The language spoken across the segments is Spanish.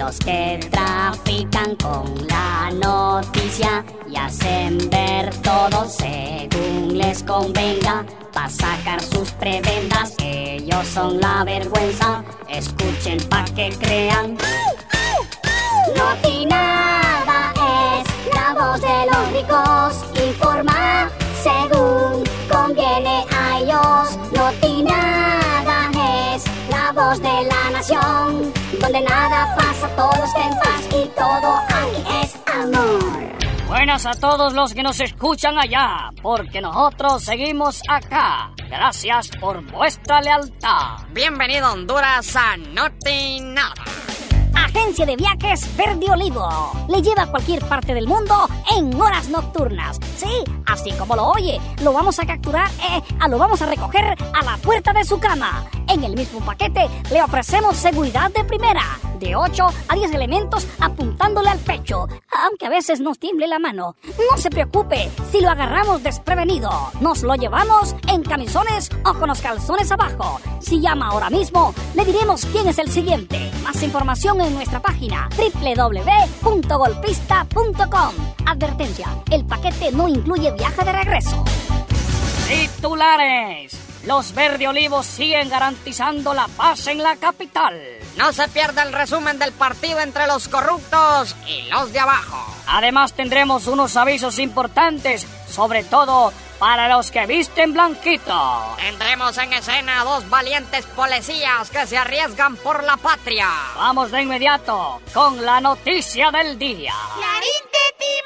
los que trafican con la noticia y hacen ver todo según les convenga, pa' sacar sus prebendas. Ellos son la vergüenza, escuchen pa' que crean. Notinada es la voz de los ricos, informa según conviene a ellos. Notinada es la voz de la nación, donde nada pasa, todos está en paz y todo aquí es amor. Buenas a todos los que nos escuchan allá, porque nosotros seguimos acá. Gracias por vuestra lealtad. Bienvenido a Honduras a Notinada. Agencia de Viajes Verde Olivo le lleva a cualquier parte del mundo en horas nocturnas. Sí, así como lo oye, lo vamos a capturar, lo vamos a recoger a la puerta de su cama. En el mismo paquete le ofrecemos seguridad de primera, de 8 a 10 elementos apuntándole al pecho, aunque a veces nos tiemble la mano. No se preocupe si lo agarramos desprevenido. Nos lo llevamos en camisones o con los calzones abajo. Si llama ahora mismo, le diremos quién es el siguiente. Más información en nuestra página www.golpista.com. Advertencia, el paquete no incluye viaje de regreso. Titulares: los Verde Olivos siguen garantizando la paz en la capital. No se pierda el resumen del partido entre los corruptos y los de abajo. Además tendremos unos avisos importantes, sobre todo para los que visten blanquito. Tendremos en escena a 2 valientes policías que se arriesgan por la patria. Vamos de inmediato con la noticia del día. ¡Clarín, te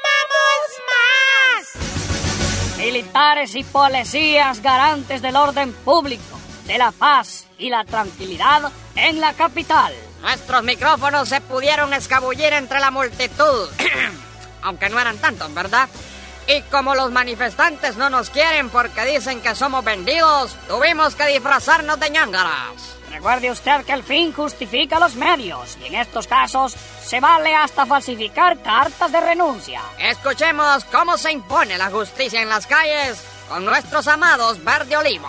timamos más! Militares y policías garantes del orden público, de la paz y la tranquilidad en la capital. Nuestros micrófonos se pudieron escabullir entre la multitud, aunque no eran tantos, ¿verdad? Y como los manifestantes no nos quieren porque dicen que somos vendidos, tuvimos que disfrazarnos de ñángaras. Recuerde usted que el fin justifica los medios, y en estos casos se vale hasta falsificar cartas de renuncia. Escuchemos cómo se impone la justicia en las calles con nuestros amados Verde Olivo.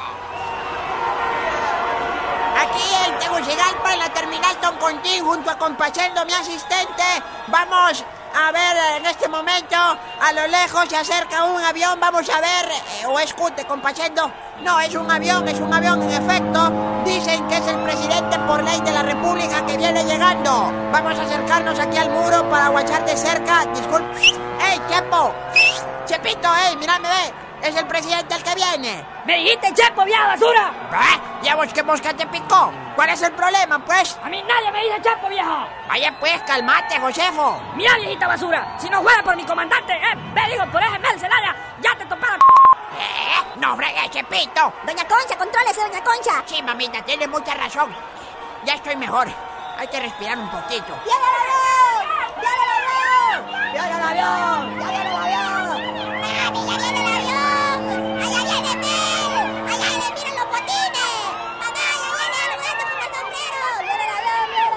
Aquí en Tegucigalpa, en la terminal Toncontín, junto a Compachendo, mi asistente, vamos a ver en este momento, a lo lejos se acerca un avión, vamos a ver, o escute, Compachendo. No, es un avión en efecto. Dicen que es el presidente por ley de la República que viene llegando. Vamos a acercarnos aquí al muro para guachar de cerca. Disculpe. ¡Ey, Chepo! Chepito, mírame, ve. Es el presidente el que viene. ¡Me dijiste, Chepo, vieja basura! ¿Ya vos qué mosca te picó? ¿Cuál es el problema, pues? A mí nadie me dice Chepo, vieja. Vaya pues, calmate, Josefo. Mira, viejita basura, si no fuera por mi comandante, me digo, por ese Celaya, ya te toparon. No fregues, Chepito. Doña Concha, contrólese, doña Concha. Sí, mamita, tiene mucha razón. Ya estoy mejor. Hay que respirar un poquito. ¡Viene el avión! ¡Viene el avión! ¡Viene el avión! ¡Ya viene el avión! ¡Mami, ya viene el avión! ¡Allá viene Mel! ¡Allá viene, miren los botines! ¡Mamá, ya viene el gato con el sombrero! ¡Viene el avión, viene el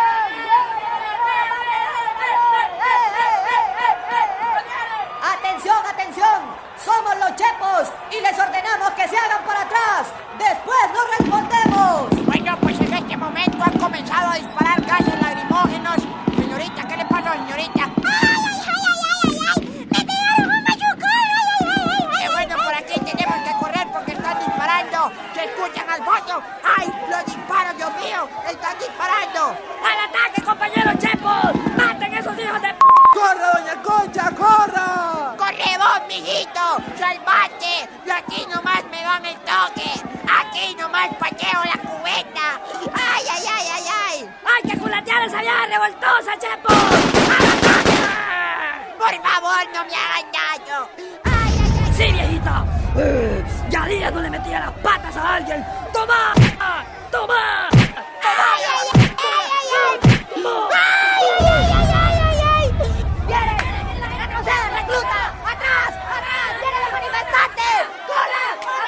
avión! ¡Atención, atención! ¡Somos los Chepos y les ordenamos que se hagan para atrás! ¡Después no respondemos! Bueno, pues en este momento han comenzado a disparar gases lacrimógenos. Señorita, ¿qué le pasó, señorita? ¡Ay! ¡Me pegaron un machucón! ¡Ay! Bueno, por aquí tenemos que correr porque están disparando. ¿Se escuchan al fondo? ¡Ay! ¡Los disparos, Dios mío! ¡Están disparando! ¡Al ataque, compañeros Chepos! ¡Maten esos hijos de ¡Corra, doña Concha, corra! ¡Corre vos, mijito! ¡Salvate! Yo aquí nomás me dan el toque. Aquí nomás pateo la cubeta. ¡Ay, ay, ay, ay, ay! ¡Hay que culatear esa vieja revoltosa, Chepo! ¡Por favor, no me hagan daño! ¡Ay, ay, ay! ¡Sí, viejita! ¡Ya días no le metía las patas a alguien! ¡Toma! ¡Toma! ¡Ay, ay, ay! ¡Ay, ay, ay! ¡Ay, ay, ay, ay, ay, ay! ¡Viene la retrocede, recluta! ¡Atrás! ¡Atrás! ¡Vienen los manifestantes! ¡Corre!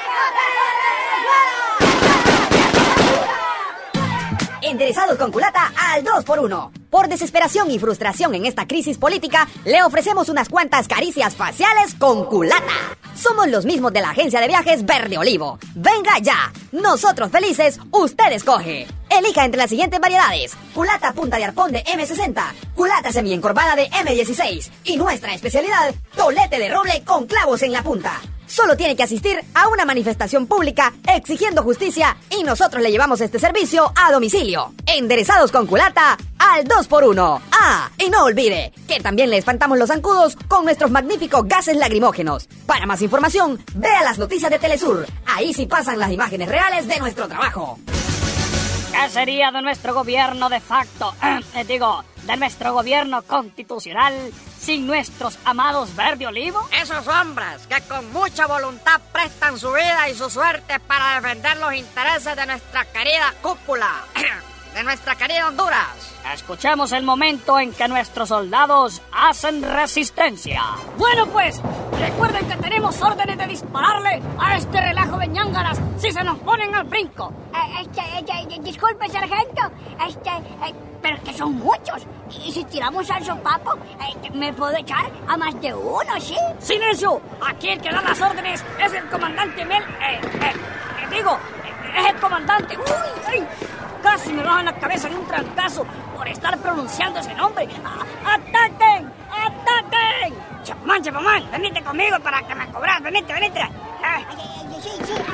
Enderezados con culata al 2x1. Por desesperación y frustración en esta crisis política, le ofrecemos unas cuantas caricias faciales con culata. Somos los mismos de la agencia de viajes Verde Olivo. Venga ya. Nosotros felices, usted escoge. Elija entre las siguientes variedades: culata punta de arpón de M60, culata semi-encorvada de M16 y nuestra especialidad, tolete de roble con clavos en la punta. Solo tiene que asistir a una manifestación pública exigiendo justicia y nosotros le llevamos este servicio a domicilio. Enderezados con culata al 2x1. Ah, y no olvide que también le espantamos los zancudos con nuestros magníficos gases lacrimógenos. Para más información, vea las noticias de Telesur. Ahí sí pasan las imágenes reales de nuestro trabajo. ¿Qué sería de nuestro gobierno de facto? De nuestro gobierno constitucional sin nuestros amados Verde Olivo? Esos hombres que con mucha voluntad prestan su vida y su suerte para defender los intereses de nuestra querida cúpula, de nuestra querida Honduras. Escuchemos el momento en que nuestros soldados hacen resistencia. Bueno, pues, recuerden que tenemos órdenes de dispararle a este relajo de ñángaras si se nos ponen al brinco. Disculpe, sargento, pero es que son muchos. Y si tiramos al sopapo, me puedo echar a más de uno, ¿sí? ¡Silencio! Aquí el que da las órdenes es el comandante Mel... es el comandante... ¡Uy! ¡Ay! Casi me bajan la cabeza de un trancazo por estar pronunciando ese nombre. ¡Ataquen! ¡Ataquen! Chapomán, venite conmigo para que me cobras. Venite. Sí.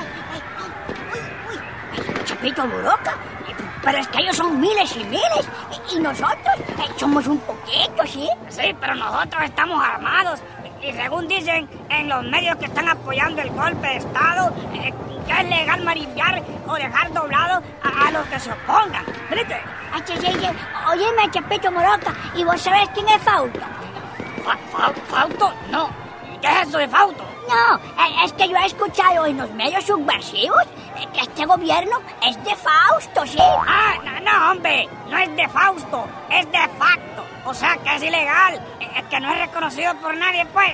Chapito Moroca, pero es que ellos son miles y miles. Y nosotros somos un poquito, ¿sí? Sí, pero nosotros estamos armados. Y según dicen en los medios que están apoyando el golpe de Estado, que es legal marimbiar o dejar doblado a los que se opongan. ¿Viste? Óyeme, Chapito Moroca, ¿y vos sabés quién es Fausto? ¿Fausto? No. ¿Qué es eso de Fausto? No, es que yo he escuchado en los medios subversivos que este gobierno es de Fausto, ¿sí? No, hombre, no es de Fausto, es de facto. O sea, que es ilegal, que no es reconocido por nadie, pues.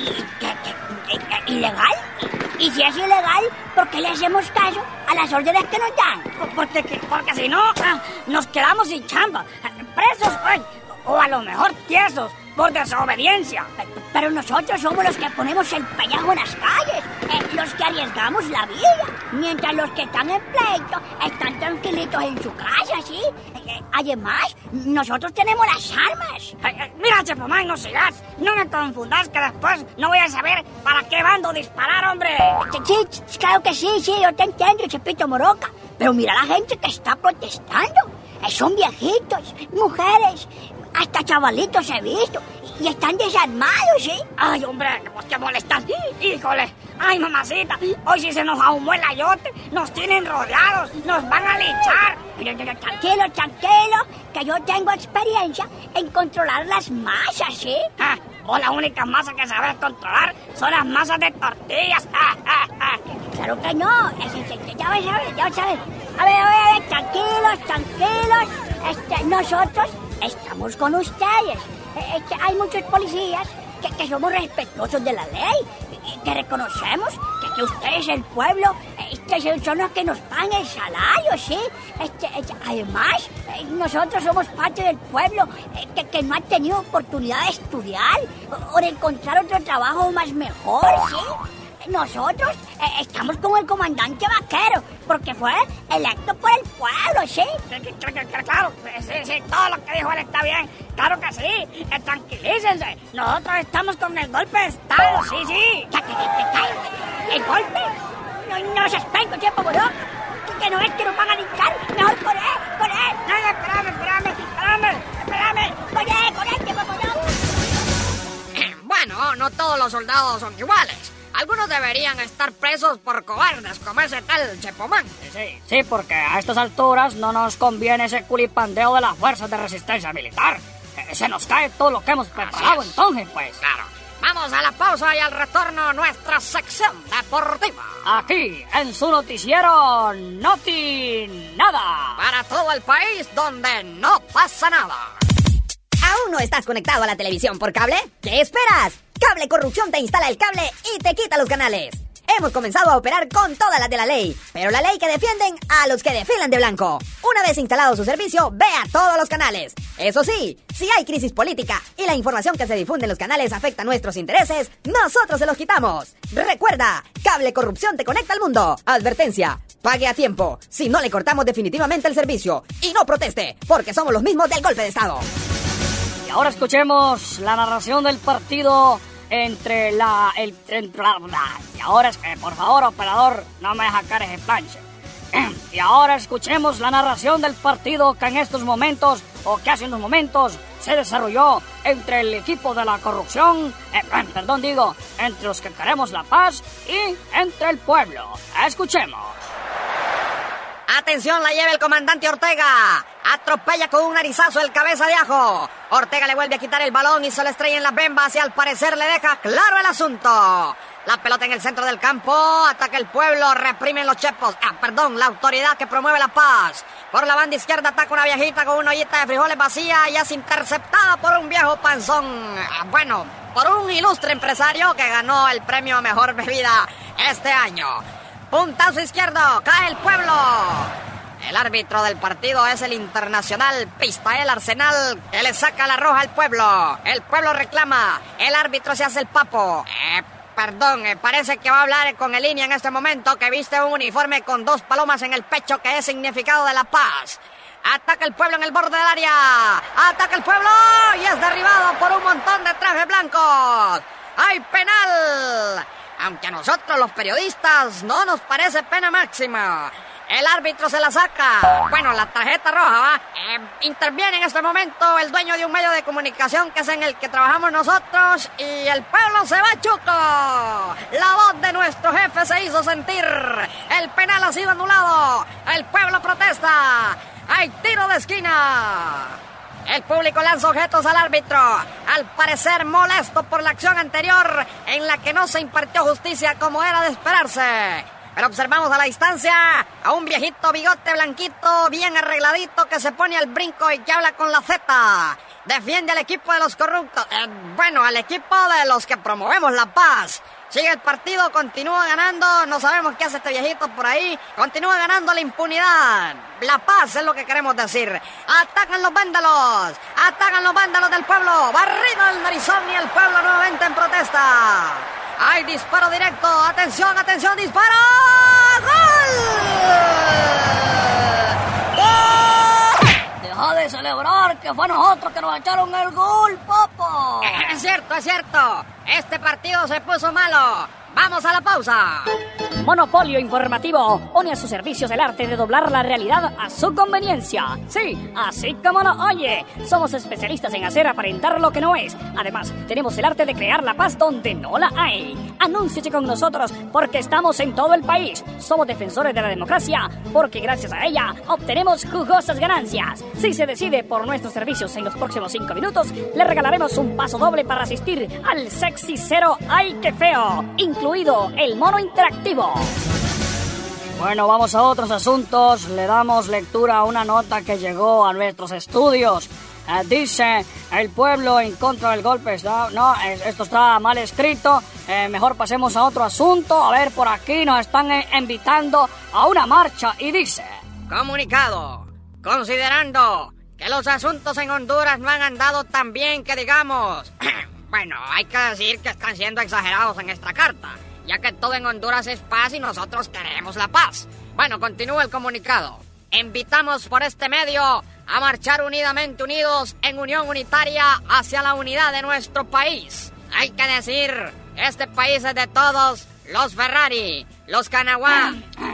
¿Ilegal? Y si es ilegal, ¿por qué le hacemos caso a las órdenes que nos dan? Porque si no, nos quedamos sin chamba, presos, o a lo mejor tiesos por desobediencia. Pero nosotros somos los que ponemos el pellejo en las calles, los que arriesgamos la vida, mientras los que están en pleito están tranquilitos en su casa, ¿sí? Además, nosotros tenemos las armas. Mira, Chapomán, no sigas, no me confundas que después no voy a saber para qué bando disparar, hombre. Sí, claro que sí, yo te entiendo, Chapito Moroca, pero mira la gente que está protestando. Son viejitos, mujeres, hasta chavalitos he visto, y están desarmados, ¿sí? Ay, hombre, pues que molestan. Híjole, ay, mamacita, hoy si se nos ahumó el ayote, nos tienen rodeados, nos van a linchar. Tranquilo, que yo tengo experiencia en controlar las masas, ¿sí? Vos la única masa que sabes controlar son las masas de tortillas. Claro que no, ya sabes. A ver, tranquilos. Nosotros estamos con ustedes. Hay muchos policías que somos respetuosos de la ley, que reconocemos que ustedes, el pueblo, son los que nos pagan el salario, ¿sí? Además, nosotros somos parte del pueblo que no ha tenido oportunidad de estudiar o de encontrar otro trabajo más mejor, ¿sí? Nosotros estamos con el comandante Vaquero, porque fue electo por el pueblo, ¿sí? Claro, sí, todo lo que dijo él está bien. Claro que sí, tranquilícense. Nosotros estamos con el golpe de Estado, sí. ¿El golpe? No se espanto, Chepo Moroca, que no es que nos van a linchar. Mejor con él. No, espérame. Con él, Chepo Moroca. Bueno, no todos los soldados son iguales. Algunos deberían estar presos por cobardes como ese tal Chepomán. Sí, porque a estas alturas no nos conviene ese culipandeo de las fuerzas de resistencia militar. Se nos cae todo lo que hemos preparado entonces, pues. Claro. Vamos a la pausa y al retorno nuestra sección deportiva. Aquí, en su noticiero Noti Nada. Para todo el país donde no pasa nada. ¿Aún no estás conectado a la televisión por cable? ¿Qué esperas? Cable Corrupción te instala el cable y te quita los canales. Hemos comenzado a operar con todas las de la ley, pero la ley que defienden a los que desfilan de blanco. Una vez instalado su servicio, vea todos los canales. Eso sí, si hay crisis política y la información que se difunde en los canales afecta nuestros intereses, nosotros se los quitamos. Recuerda, Cable Corrupción te conecta al mundo. Advertencia, Pague a tiempo, si no le cortamos definitivamente el servicio. Y no proteste, porque somos los mismos del golpe de estado. Y ahora escuchemos la narración del partido entre y ahora es que, por favor, operador, no me deja caer ese planche. Y ahora escuchemos la narración del partido que en estos momentos, o que hace unos momentos, se desarrolló entre el equipo de la corrupción, entre los que queremos la paz y entre el pueblo. Escuchemos. ¡Atención, la lleva el comandante Ortega! Atropella con un narizazo el cabeza de ajo. Ortega le vuelve a quitar el balón y se le estrella en las bembas y al parecer le deja claro el asunto. La pelota en el centro del campo, ataca el pueblo, reprimen los chepos. La autoridad que promueve la paz. Por la banda izquierda ataca una viejita con una ollita de frijoles vacía y es interceptada por un viejo panzón. Por un ilustre empresario que ganó el premio a mejor bebida este año. Puntazo izquierdo, cae el pueblo. El árbitro del partido es el internacional Pistael Arsenal, que le saca la roja al pueblo. El pueblo reclama, el árbitro se hace el papo. Parece que va a hablar con el línea en este momento, que viste un uniforme con 2 palomas en el pecho, que es significado de la paz. Ataca el pueblo en el borde del área. Ataca el pueblo y es derribado por un montón de trajes blancos. ¡Hay penal! Aunque a nosotros los periodistas no nos parece pena máxima. El árbitro se la saca. La tarjeta roja, ¿va? Interviene en este momento el dueño de un medio de comunicación que es en el que trabajamos nosotros y el pueblo se va chuco. La voz de nuestro jefe se hizo sentir. El penal ha sido anulado. El pueblo protesta. ¡Hay tiro de esquina! El público lanza objetos al árbitro, al parecer molesto por la acción anterior en la que no se impartió justicia como era de esperarse. Pero observamos a la distancia a un viejito bigote blanquito, bien arregladito, que se pone al brinco y que habla con la Z. Defiende al equipo de los corruptos. Al equipo de los que promovemos la paz. Sigue el partido, continúa ganando, no sabemos qué hace este viejito por ahí. Continúa ganando la impunidad. La paz es lo que queremos decir. Atacan los vándalos del pueblo. Barrido el narizón y el pueblo nuevamente en protesta. ¡Hay disparo directo! ¡Atención, disparo! ¡Gol! Deja de celebrar que fue a nosotros que nos echaron el gol, papo. Es cierto. Este partido se puso malo. ¡Vamos a la pausa! Monopolio Informativo pone a sus servicios el arte de doblar la realidad a su conveniencia. Sí, así como lo oye. Somos especialistas en hacer aparentar lo que no es. Además, tenemos el arte de crear la paz donde no la hay. Anúnciese con nosotros porque estamos en todo el país. Somos defensores de la democracia porque gracias a ella obtenemos jugosas ganancias. Si se decide por nuestros servicios en los próximos 5 minutos, le regalaremos un paso doble para asistir al Sexy Cero ¡Ay, qué feo! Incluido el mono interactivo. Bueno, vamos a otros asuntos. Le damos lectura a una nota que llegó a nuestros estudios. Dice, el pueblo en contra del golpe. Esto está mal escrito. Mejor pasemos a otro asunto. A ver, por aquí nos están invitando a una marcha y dice... Comunicado. Considerando que los asuntos en Honduras no han andado tan bien que digamos... hay que decir que están siendo exagerados en esta carta, ya que todo en Honduras es paz y nosotros queremos la paz. Continúa el comunicado. Invitamos por este medio a marchar unidamente unidos en unión unitaria hacia la unidad de nuestro país. Hay que decir, este país es de todos, los Ferrari, los Canaguá...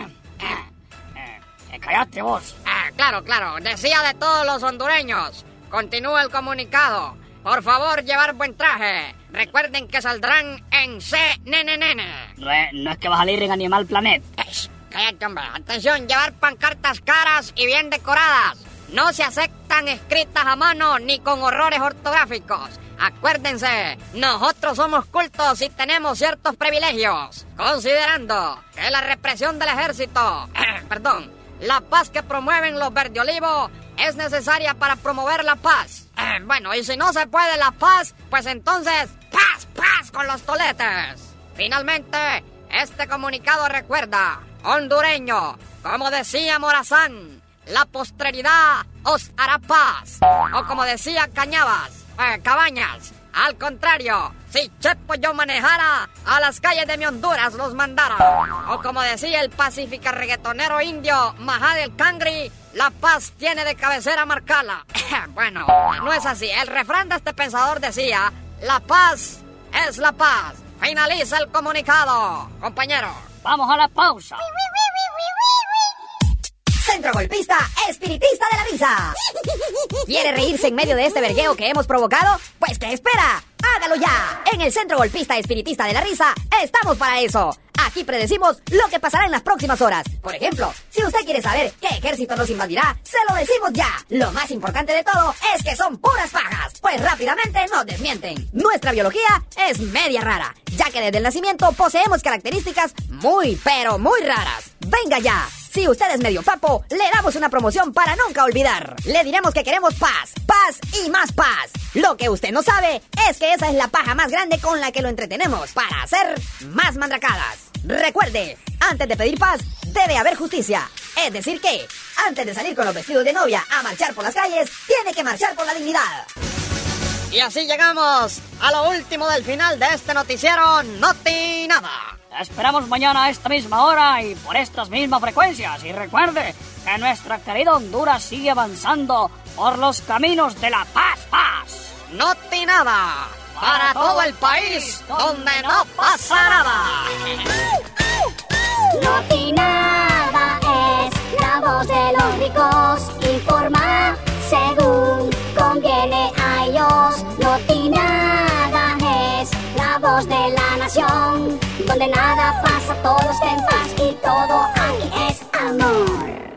Cállate vos. Claro, decía de todos los hondureños. Continúa el comunicado. Por favor, llevar buen traje. Recuerden que saldrán en CNN. No es que va a salir en Animal Planet. Cállate, hombre. Atención, llevar pancartas caras y bien decoradas. No se aceptan escritas a mano ni con horrores ortográficos. Acuérdense, nosotros somos cultos y tenemos ciertos privilegios. Considerando que la represión del ejército... la paz que promueven los verdeolivos es necesaria para promover la paz. Y si no se puede la paz, pues entonces, paz con los toletes. Finalmente, este comunicado recuerda, hondureño, como decía Morazán, la posteridad os hará paz. O como decía Cabañas, Al contrario, si Chepo yo manejara, a las calles de mi Honduras los mandara. O como decía el pacífica reggaetonero indio Majad el Cangri, la paz tiene de cabecera Marcala. Bueno, no es así. El refrán de este pensador decía, la paz es la paz. Finaliza el comunicado, compañero. Vamos a la pausa. Centro Golpista Espiritista de la Risa. ¿Quiere reírse en medio de este vergueo que hemos provocado? Pues ¿qué espera? ¡Hágalo ya! En el Centro Golpista Espiritista de la Risa estamos para eso. Aquí predecimos lo que pasará en las próximas horas. Por ejemplo, si usted quiere saber qué ejército nos invadirá, se lo decimos ya. Lo más importante de todo es que son puras pajas, pues rápidamente nos desmienten. Nuestra biología es media rara, ya que desde el nacimiento poseemos características muy, pero muy raras. ¡Venga ya! Si usted es medio papo, le damos una promoción para nunca olvidar. Le diremos que queremos paz, paz y más paz. Lo que usted no sabe es que esa es la paja más grande con la que lo entretenemos para hacer más mandracadas. Recuerde, antes de pedir paz, debe haber justicia. Es decir que, antes de salir con los vestidos de novia a marchar por las calles, tiene que marchar por la dignidad. Y así llegamos a lo último del final de este noticiero Noti Nada. Te esperamos mañana a esta misma hora y por estas mismas frecuencias. Y recuerde que nuestra querida Honduras sigue avanzando por los caminos de la paz. Noti Nada, para todo el país donde no pasa nada. Noti Nada es la voz de los ricos. Informa según conviene a ellos. Noti Nada es la voz de la nación, donde nada pasa, todo está en paz y todo aquí es amor.